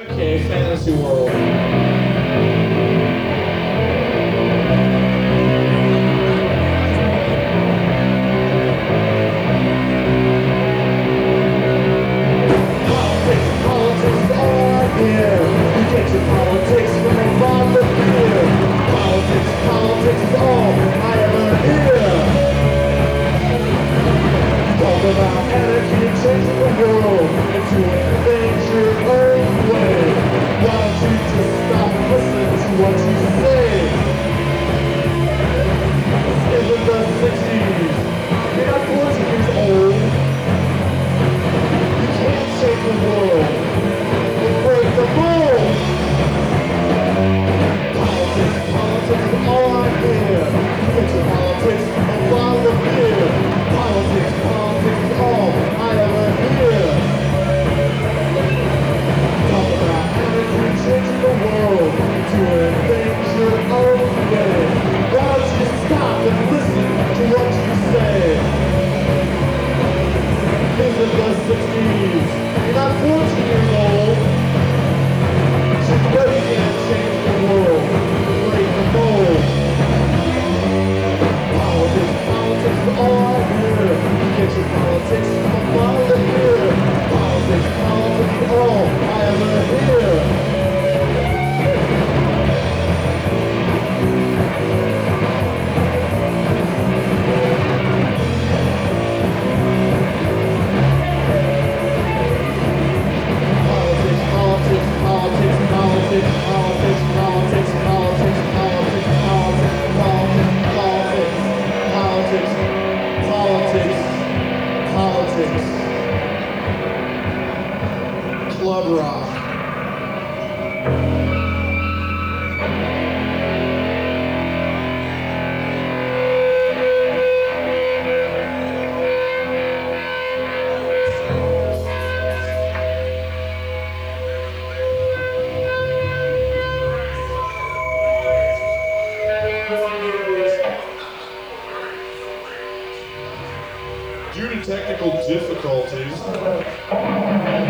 Okay, fantasy world. Politics, all I hear. You get your politics from a bottle of beer. Politics is all I ever hear. Talk about energy and changing the world and doing things your own way. Why don't you just stop and listen to what you say? This is the 60s. You're not 40 years old. You can't change the world. Break the mold. Politics is all I hear. Get your politics from a bottle of beer. Politics is all I ever hear. Talk about energy changing the world, doing things your own way. Why don't you stop and listen to what you say? This is the 60s. You're not 14 years old. Just ready to change the world, break the mold. Politics is all I hear. Get your politics from a bottle of beer. Politics is all I ever hear. Politics. Club rock. Due to technical difficulties,